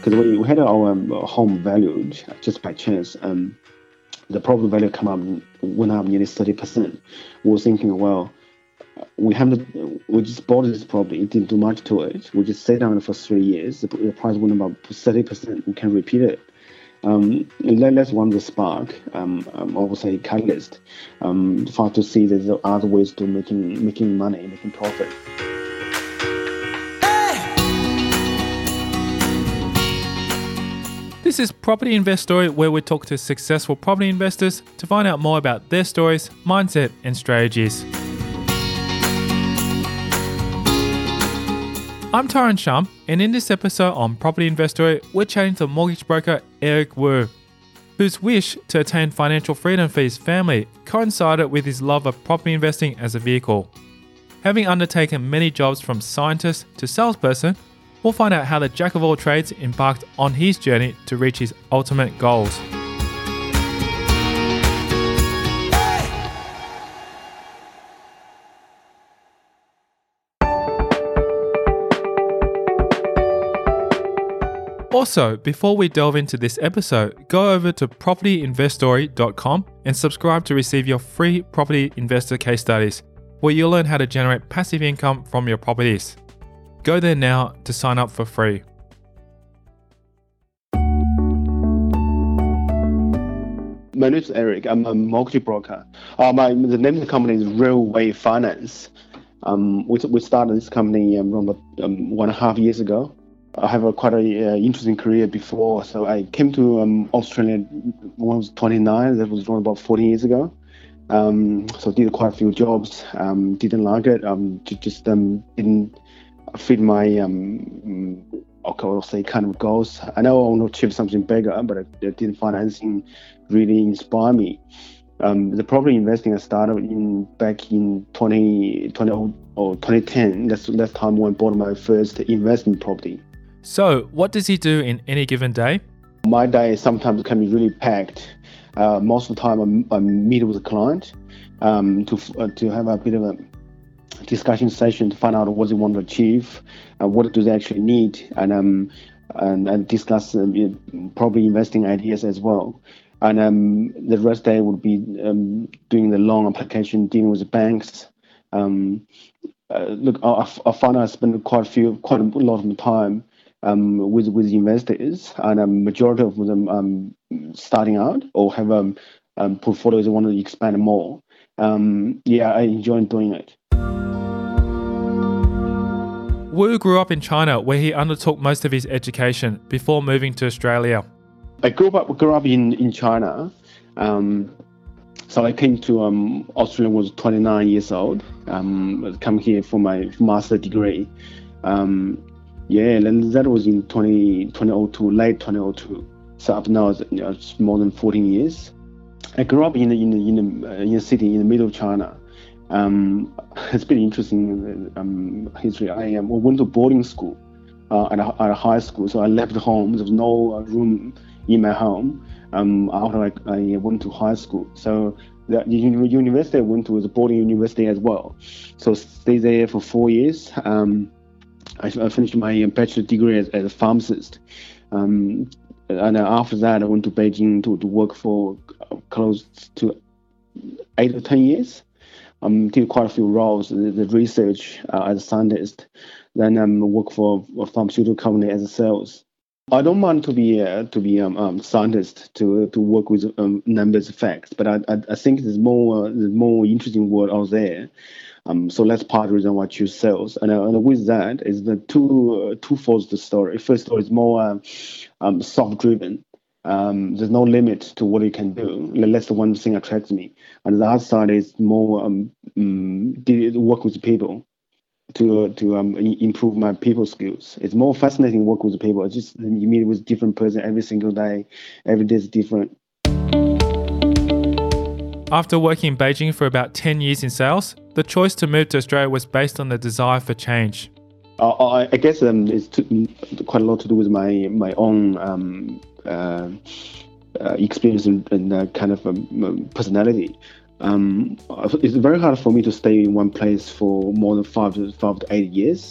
because we had our home valued just by chance. The property value went up nearly 30%. We were thinking, well, we just bought this property. It didn't do much to it. We just sat on it for 3 years. The price went up about 30%. We can repeat it. That's one of the spark, say catalyst, for us to see that there are other ways to making money, making profit. This is Property Invest Story, where we talk to successful property investors to find out more about their stories, mindset, and strategies. I'm Tyron Shum, and in this episode on Property Invest Story, we're chatting to mortgage broker Eric Wu, whose wish to attain financial freedom for his family coincided with his love of property investing as a vehicle. Having undertaken many jobs from scientist to salesperson, we'll find out how the jack of all trades embarked on his journey to reach his ultimate goals. Also, before we delve into this episode, go over to propertyinveststory.com and subscribe to receive your free property investor case studies, where you'll learn how to generate passive income from your properties. Go there now to sign up for free. My name is Eric. I'm a mortgage broker. The name of the company is Railway Finance. We started this company around 1.5 years ago. I have quite a interesting career before. So I came to Australia when I was 29. That was around about 14 years ago. So did quite a few jobs. Didn't like it. Just didn't fit my kind of goals. I know I want to achieve something bigger, but I didn't find anything really inspire me. The property investing I started back in 2010. That's the time when I bought my first investment property. So, what does he do in any given day? My day sometimes can be really packed. Most of the time, I meet with a client to have a bit of a discussion session to find out what they want to achieve, what do they actually need, and discuss probably investing ideas as well. And the rest day would be doing the loan application, dealing with the banks. Look, I find I spend quite a lot of time with investors, and majority of them starting out or have portfolios they want to expand more. I enjoy doing it. Wu grew up in China, where he undertook most of his education before moving to Australia. I grew up in China. So I came to Australia when I was 29 years old. Come here for my master's degree. And that was in 2002, late 2002. So up now it's more than 14 years. I grew up in a city in the middle of China. It's been interesting history. I went to boarding school at a high school, so I left home. There was no room in my home after I went to high school. So the university I went to was a boarding university as well. So stayed there for 4 years. I finished my bachelor degree as a pharmacist. And after that, I went to Beijing to work for close to 8 or 10 years. Did quite a few roles, the research as a scientist, then work for a pharmaceutical company as a sales. I don't mind to be scientist to work with numbers, facts, but I think there's more interesting word out there. So that's part of the reason why I choose sales. And with that is the twofold the story. First of all, it's more soft driven. There's no limit to what you can do. That's the one thing attracts me. And the other side is more work with people to improve my people skills. It's more fascinating work with people. It's just you meet with different person every single day. Every day is different. After working in Beijing for about 10 years in sales, the choice to move to Australia was based on the desire for change. I guess it's quite a lot to do with my own experience and kind of personality. It's very hard for me to stay in one place for more than 5 to 8 years.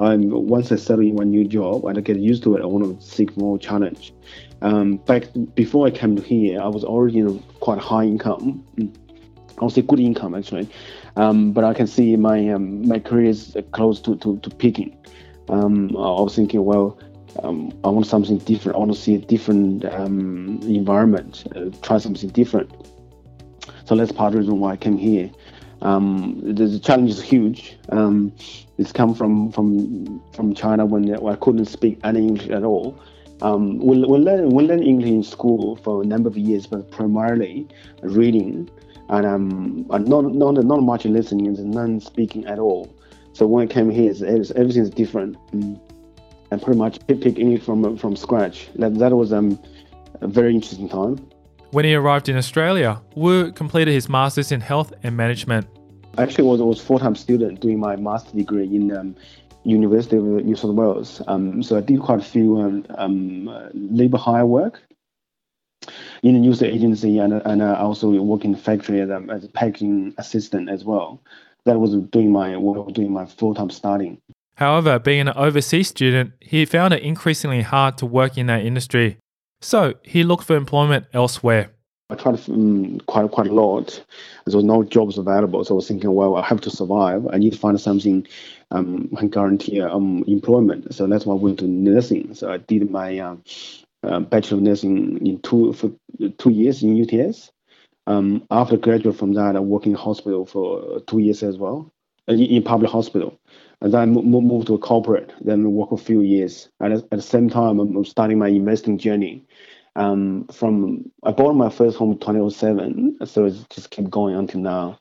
Once I settle in one new job and I get used to it, I want to seek more challenge. Back before I came to here, I was already quite high income. I would say good income actually, but I can see my career is close to peaking. I was thinking, well, I want something different. I want to see a different environment, try something different. So that's part of the reason why I came here. The challenge is huge. It's come from China when I couldn't speak any English at all. We learn English in school for a number of years, but primarily reading and not much listening and none speaking at all. So when I came here, everything's different, and pretty much pick English from scratch. That was a very interesting time. When he arrived in Australia, Wu completed his Masters in Health and Management. Actually, I was a full-time student doing my master's degree in University of New South Wales. So I did quite a few labour hire work in the news agency, and I also work in the factory as a packaging assistant as well. That was doing my full-time studying. However, being an overseas student, he found it increasingly hard to work in that industry. So he looked for employment elsewhere. I tried quite a lot. There was no jobs available, so I was thinking, well, I have to survive. I need to find something can guarantee employment. So that's why I went to nursing. So I did my Bachelor of Nursing for 2 years in UTS. After graduate from that, I worked in hospital for 2 years as well, in public hospital. And then moved to a corporate, then work a few years. And at the same time, I'm starting my investing journey. I bought my first home in 2007, so it's just kept going until now.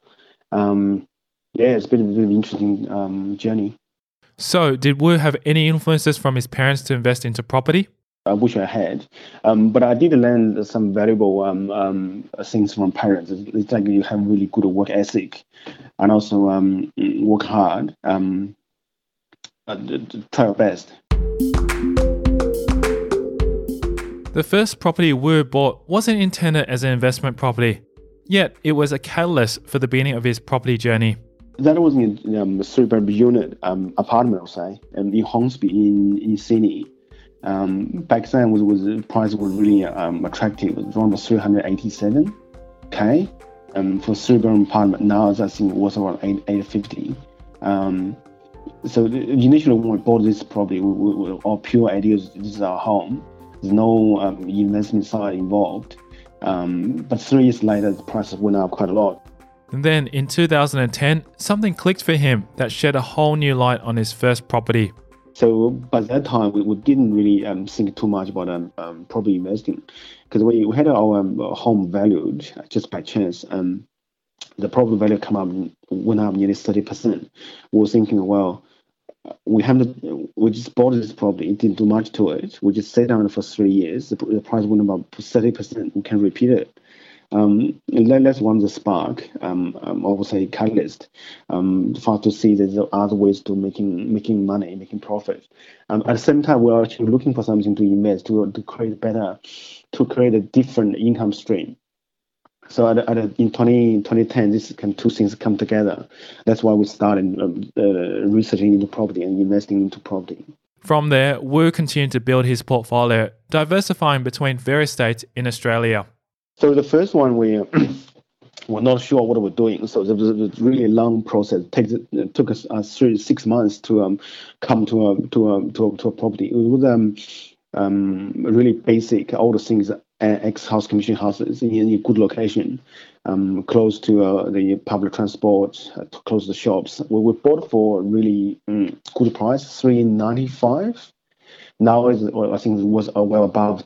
It's been a really interesting journey. So, did Wu have any influences from his parents to invest into property? I wish I had, but I did learn some valuable things from parents. It's like you have really good work ethic, and also work hard. Try your best. The first property Wu bought wasn't intended as an investment property, yet it was a catalyst for the beginning of his property journey. That was in a 3-bedroom unit apartment, I'll say, in Hornsby in Sydney. Back then, the price was really attractive. It was around 387K for 3-bedroom apartment. Now, I think it was around 850. So initially, when we bought this property, our pure idea is this is our home. There's no investment side involved. But 3 years later, the prices went up quite a lot. And then in 2010, something clicked for him that shed a whole new light on his first property. So by that time, we didn't really think too much about property investing, because we had our home valued just by chance. The property value went up nearly 30%. We were thinking, well, we just bought this property, didn't do much to it. We just sat down for 3 years. The price went up 30%. We can repeat it. That's one of the spark. I would say catalyst. For us to see that there are other ways to making money, making profit. At the same time, we're actually looking for something to invest to create a different income stream. So in 2010, two things come together. That's why we started researching into property and investing into property. From there, Wu continued to build his portfolio, diversifying between various states in Australia. So the first one, we were not sure what we were doing. So it was a really long process. It took us 6 months to come to a property. It was really basic, all the things, ex-house commission houses in a good location, close to the public transport, close to the shops. We bought for a really good price, $395. Now I think it was well above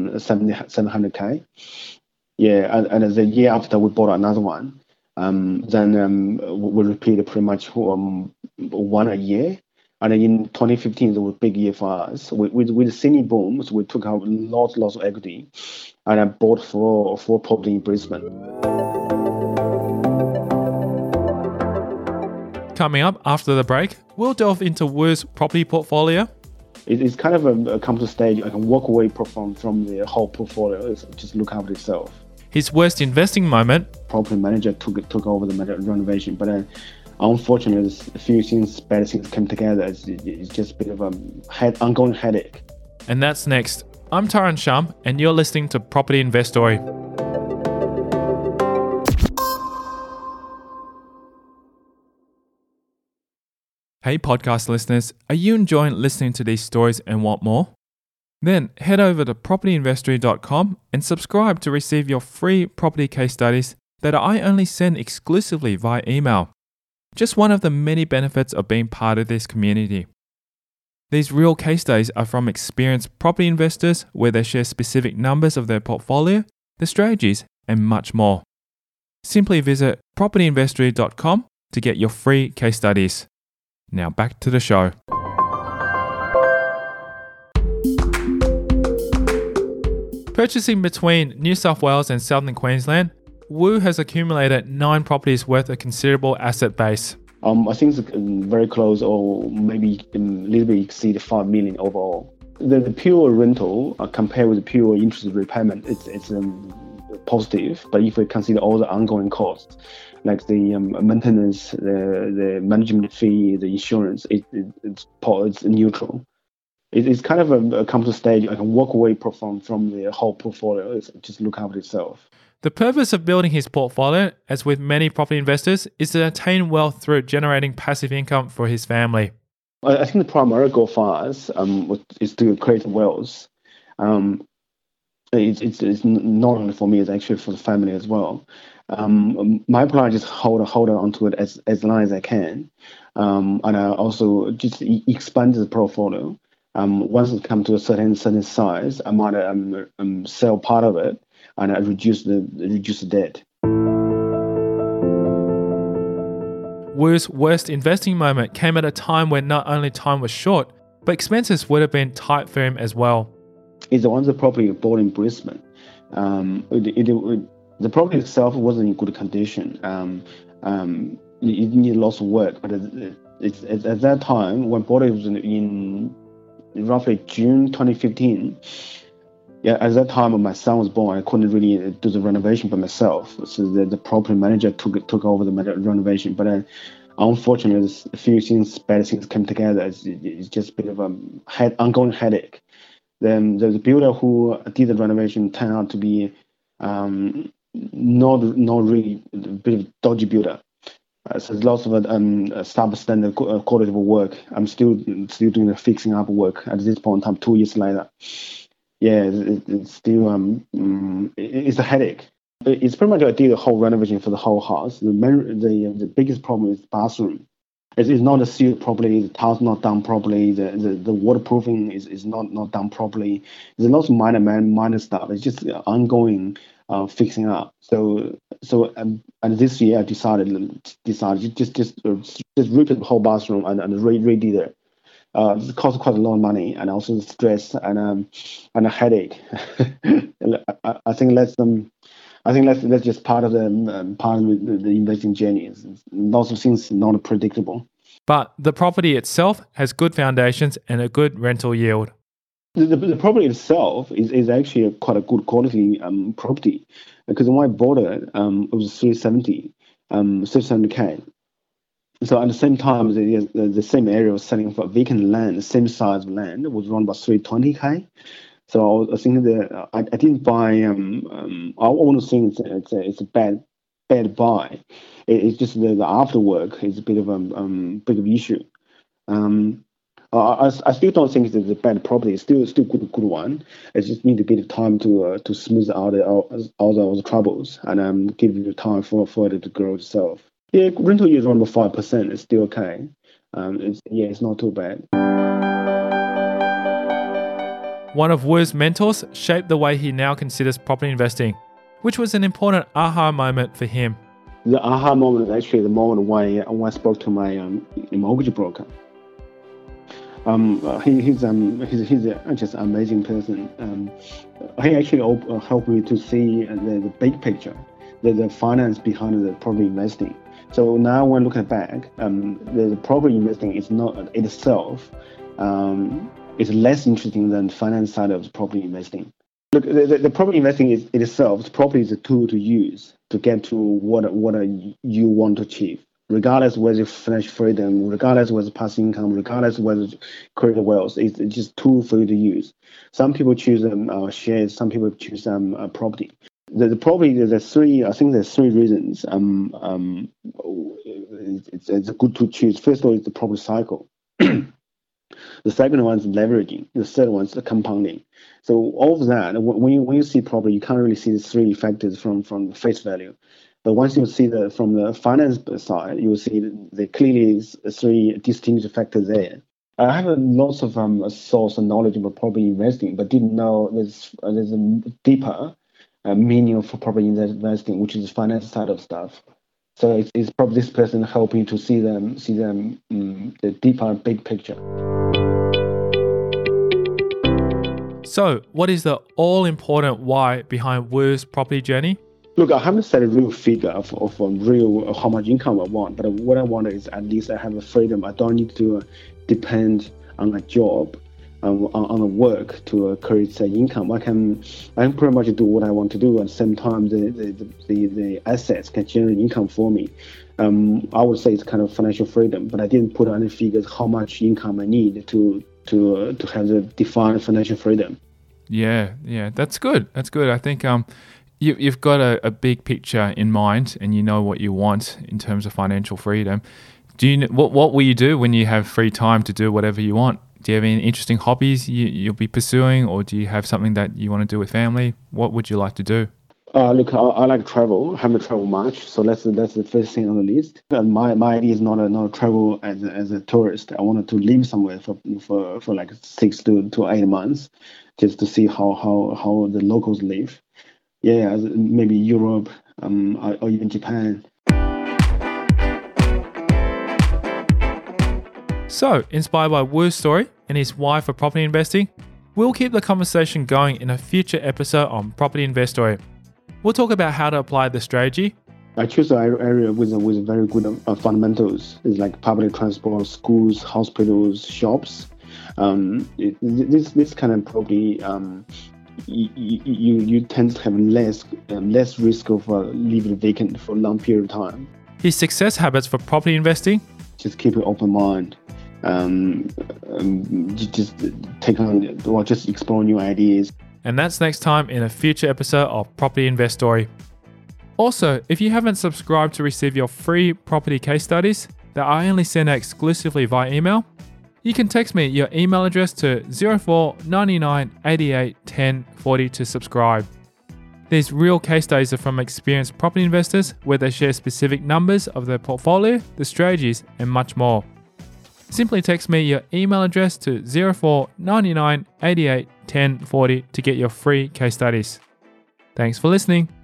700K. Yeah, and the year after we bought another one. Then we repeated pretty much one a year. And in 2015, it was a big year for us. With the Sydney boom, so we took out lots of equity, and I bought four property in Brisbane. Coming up after the break, we'll delve into Wu's property portfolio. It's kind of a come to stage. I can walk away from the whole portfolio. It's just look after itself. His worst investing moment. Property manager took over the renovation, but unfortunately, there's a few things, bad things come together. It's just a bit of a ongoing headache. And that's next. I'm Taran Shum, and you're listening to Property Investory. Hey podcast listeners, are you enjoying listening to these stories and want more? Then head over to propertyinvestory.com and subscribe to receive your free property case studies that I only send exclusively via email. Just one of the many benefits of being part of this community. These real case studies are from experienced property investors where they share specific numbers of their portfolio, the strategies, and much more. Simply visit propertyinvestory.com to get your free case studies. Now back to the show. Purchasing between New South Wales and Southern Queensland, Wu has accumulated 9 properties worth a considerable asset base. I think it's very close, or maybe a little bit exceed 5 million overall. The pure rental compared with the pure interest repayment, it's positive. But if we consider all the ongoing costs, like the maintenance, the management fee, the insurance, it's neutral. It's kind of a come to stage I can walk away from the whole portfolio. It's just look after itself. The purpose of building his portfolio, as with many property investors, is to attain wealth through generating passive income for his family. I think the primary goal for us is to create wealth. It's not only for me, it's actually for the family as well. My plan is just hold on to it as long as I can, and I also just expand the portfolio. Once it comes to a certain size, I might sell part of it and reduce the debt. Wu's worst investing moment came at a time when not only time was short, but expenses would have been tight for him as well. It's the one the property bought in Brisbane. The property itself wasn't in good condition. It needed lots of work, but it's at that time when bought it was in roughly June 2015. Yeah, at that time when my son was born, I couldn't really do the renovation by myself. So the property manager took over the renovation. But unfortunately, there's a few things, bad things came together. It's just a bit of a ongoing headache. Then the builder who did the renovation turned out to be not really a bit of a dodgy builder. So there's lots of substandard quality of work. I'm still doing the fixing up work at this point in time, 2 years later. Yeah, it's still it's a headache. It's pretty much I did a whole renovation for the whole house. The biggest problem is the bathroom. It's not sealed properly. The tiles not done properly. The waterproofing is not done properly. There's lots of minor stuff. It's just ongoing fixing up. So and this year I decided just rip the whole bathroom and redid it. It cost quite a lot of money, and also the stress and a headache. I think that's just part of the investing journey. Lots of things not predictable. But the property itself has good foundations and a good rental yield. The property itself is actually quite a good quality property, because when I bought it, it was 370K. So at the same time, the same area was selling for vacant land, the same size of land was around about 320K. So I was thinking that I didn't buy. I want to think it's a bad buy. It's just the afterwork is a bit of issue. I still don't think it's a bad property. It's still good one. It just need a bit of time to smooth out all the troubles and give you time for it to grow itself. Yeah, rental yield is around about 5%. It's still okay. It's not too bad. One of Wu's mentors shaped the way he now considers property investing, which was an important aha moment for him. The aha moment is actually the moment when I spoke to my mortgage broker. He's just an amazing person. He actually helped me to see the big picture, the finance behind the property investing. So now when looking back, the property investing is not itself. It's less interesting than the finance side of the property investing. Look, the property investing itself, the property is a tool to use to get to what you want to achieve. regardless whether financial freedom, regardless whether passive income, regardless whether create wealth, it's just tool for you to use. Some people choose shares, some people choose property. The property, there's three reasons. It's good to choose. First of all, it's the property cycle. The second one is leveraging. The third one is the compounding. So all of that, when you see property, you can't really see the three factors from face value. But once you see from the finance side, you will see there clearly is three distinct factors there. I have lots of source and knowledge about property investing, but didn't know there's a deeper meaning for property investing, which is the finance side of stuff. So it's probably this person helping to see the deeper big picture. So, what is the all-important why behind Wu's property journey? Look, I haven't set a real figure of real how much income I want, but what I want is at least I have a freedom. I don't need to depend on a job, on a work to create income. I can pretty much do what I want to do. At the same time, the assets can generate income for me. I would say it's kind of financial freedom, but I didn't put any figures how much income I need to have the defined financial freedom. Yeah, that's good. I think you've got a big picture in mind, and you know what you want in terms of financial freedom. Do you what will you do when you have free time to do whatever you want? Do you have any interesting hobbies you'll be pursuing, or do you have something that you want to do with family? What would you like to do? Look, I like travel. I haven't traveled much, so that's the first thing on the list. And my idea is not travel as a tourist. I wanted to live somewhere for like 6 to 8 months, just to see how the locals live. Yeah, maybe Europe, or even Japan. So, inspired by Wu's story and his why for property investing, we'll keep the conversation going in a future episode on Property Investor. We'll talk about how to apply the strategy. I choose an area with very good fundamentals. It's like public transport, schools, hospitals, shops. This kind of property, you tend to have less risk of leaving vacant for a long period of time. His success habits for property investing: just keep an open mind. Just take on or just explore new ideas. And that's next time in a future episode of Property Investor. Also, if you haven't subscribed to receive your free property case studies that I only send out exclusively via email, you can text me your email address to 04 99 88 10 40 to subscribe. These real case studies are from experienced property investors where they share specific numbers of their portfolio, the strategies, and much more. Simply text me your email address to 04 99 88 10 40 to get your free case studies. Thanks for listening.